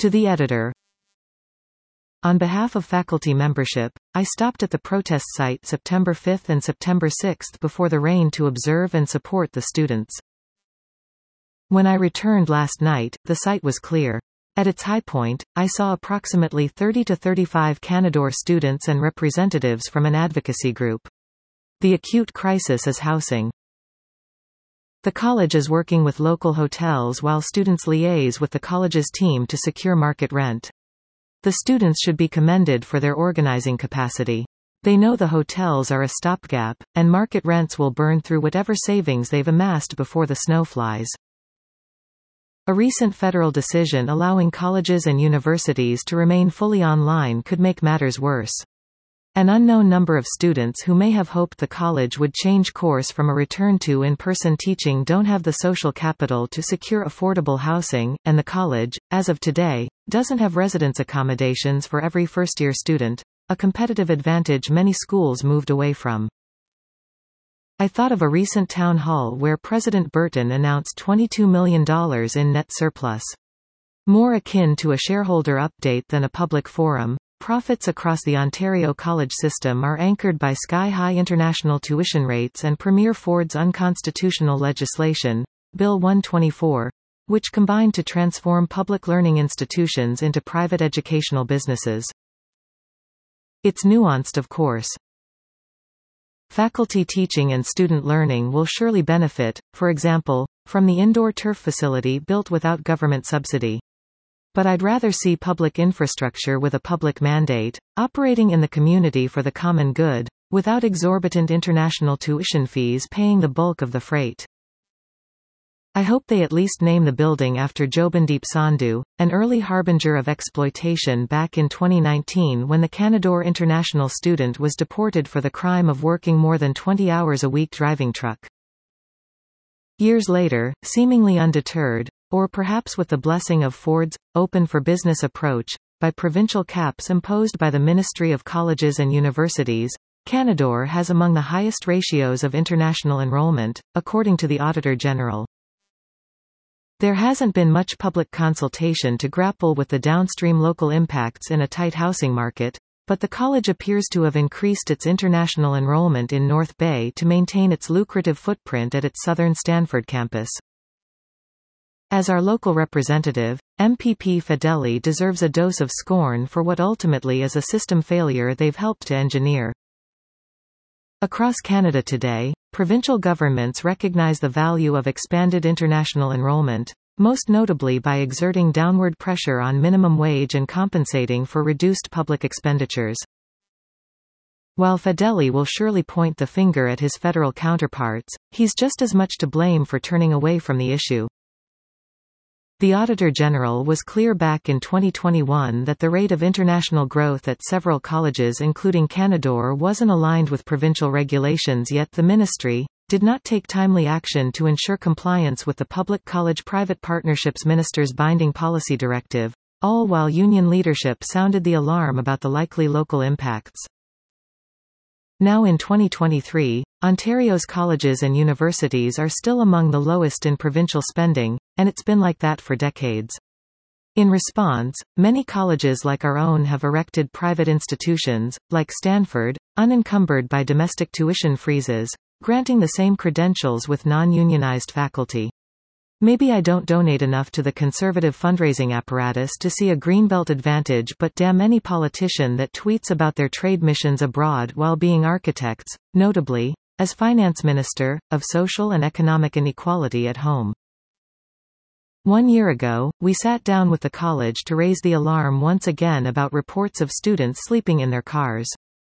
To the editor. On behalf of faculty membership, I stopped at the protest site September 5 and September 6 before the rain to observe and support the students. When I returned last night, the site was clear. At its high point, I saw approximately 30 to 35 Canadore students and representatives from an advocacy group. The acute crisis is housing. The college is working with local hotels while students liaise with the college's team to secure market rent. The students should be commended for their organizing capacity. They know the hotels are a stopgap, and market rents will burn through whatever savings they've amassed before the snow flies. A recent federal decision allowing colleges and universities to remain fully online could make matters worse. An unknown number of students who may have hoped the college would change course from a return to in-person teaching don't have the social capital to secure affordable housing, and the college, as of today, doesn't have residence accommodations for every first-year student, a competitive advantage many schools moved away from. I thought of a recent town hall where President Burton announced $22 million in net surplus. More akin to a shareholder update than a public forum, profits across the Ontario college system are anchored by sky-high international tuition rates and Premier Ford's unconstitutional legislation, Bill 124, which combined to transform public learning institutions into private educational businesses. It's nuanced, of course. Faculty teaching and student learning will surely benefit, for example, from the indoor turf facility built without government subsidy. But I'd rather see public infrastructure with a public mandate, operating in the community for the common good, without exorbitant international tuition fees paying the bulk of the freight. I hope they at least name the building after Jobandeep Sandhu, an early harbinger of exploitation back in 2019 when the Canadore international student was deported for the crime of working more than 20 hours a week driving truck. Years later, seemingly undeterred, or perhaps with the blessing of Ford's open for business approach, by provincial caps imposed by the Ministry of Colleges and Universities, Canadore has among the highest ratios of international enrollment, according to the Auditor General. There hasn't been much public consultation to grapple with the downstream local impacts in a tight housing market, but the college appears to have increased its international enrollment in North Bay to maintain its lucrative footprint at its southern Stanford campus. As our local representative, MPP Fedeli deserves a dose of scorn for what ultimately is a system failure they've helped to engineer. Across Canada today, provincial governments recognize the value of expanded international enrollment, most notably by exerting downward pressure on minimum wage and compensating for reduced public expenditures. While Fedeli will surely point the finger at his federal counterparts, he's just as much to blame for turning away from the issue. The Auditor General was clear back in 2021 that the rate of international growth at several colleges including Canadore wasn't aligned with provincial regulations, yet the ministry did not take timely action to ensure compliance with the Public College-Private Partnerships Minister's binding policy directive, all while union leadership sounded the alarm about the likely local impacts. Now in 2023, Ontario's colleges and universities are still among the lowest in provincial spending, and it's been like that for decades. In response, many colleges like our own have erected private institutions, like Stanford, unencumbered by domestic tuition freezes, granting the same credentials with non-unionized faculty. Maybe I don't donate enough to the conservative fundraising apparatus to see a Greenbelt advantage, but damn any politician that tweets about their trade missions abroad while being architects, notably, as finance minister, of social and economic inequality at home. 1 year ago, we sat down with the college to raise the alarm once again about reports of students sleeping in their cars.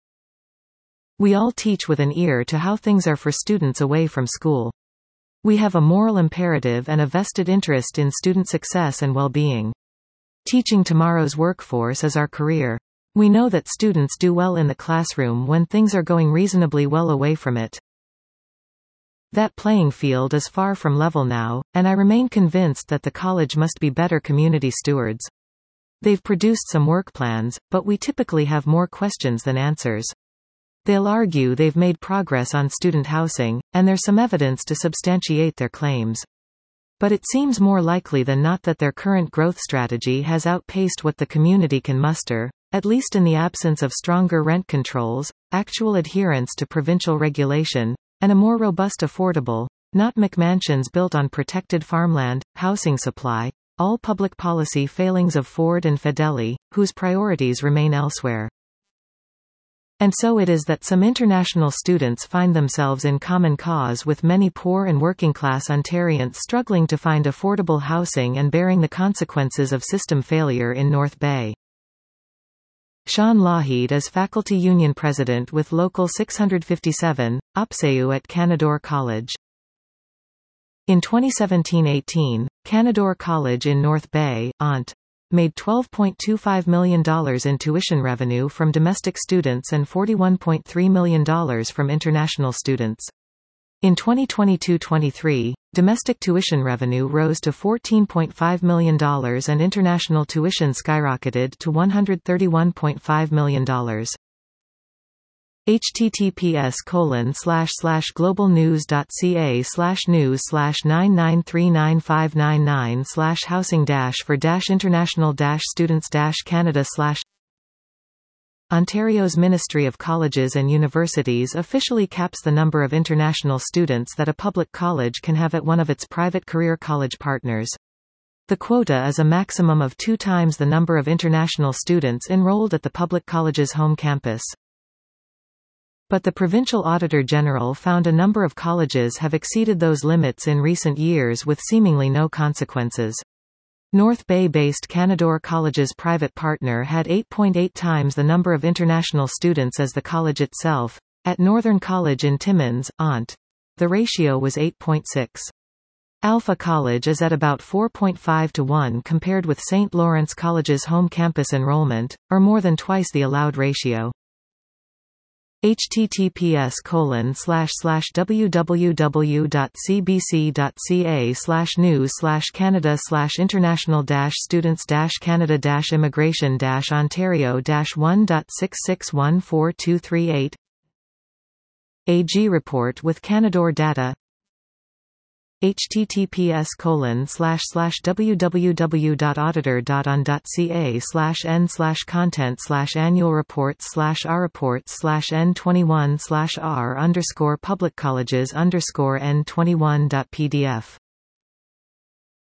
We all teach with an ear to how things are for students away from school. We have a moral imperative and a vested interest in student success and well-being. Teaching tomorrow's workforce is our career. We know that students do well in the classroom when things are going reasonably well away from it. That playing field is far from level now, and I remain convinced that the college must be better community stewards. They've produced some work plans, but we typically have more questions than answers. They'll argue they've made progress on student housing, and there's some evidence to substantiate their claims. But it seems more likely than not that their current growth strategy has outpaced what the community can muster, at least in the absence of stronger rent controls, actual adherence to provincial regulation, and a more robust affordable, not McMansions built on protected farmland, housing supply, all public policy failings of Ford and Fedeli, whose priorities remain elsewhere. And so it is that some international students find themselves in common cause with many poor and working-class Ontarians struggling to find affordable housing and bearing the consequences of system failure in North Bay. Sean Lougheed is Faculty Union President with Local 657, OPSEU at Canadore College. In 2017-18, Canadore College in North Bay, ONT, made $12.25 million in tuition revenue from domestic students and $41.3 million from international students. In 2022-23, domestic tuition revenue rose to $14.5 million and international tuition skyrocketed to $131.5 million. https://globalnews.ca/news/9939599/housing-for-international-students-canada/ Ontario's Ministry of Colleges and Universities officially caps the number of international students that a public college can have at one of its private career college partners. The quota is a maximum of 2 times the number of international students enrolled at the public college's home campus. But the Provincial Auditor General found a number of colleges have exceeded those limits in recent years with seemingly no consequences. North Bay-based Canadore College's private partner had 8.8 times the number of international students as the college itself. At Northern College in Timmins, ONT, the ratio was 8.6. Alpha College is at about 4.5 to 1 compared with St. Lawrence College's home campus enrollment, or more than twice the allowed ratio. https://www.cbc.ca/news/canada/international-students-canada-immigration-1.66142338 AG report with Canadore data https://www.auditor.on.ca/n/content/annual reports/r reports/n21/r_public colleges_n21.pdf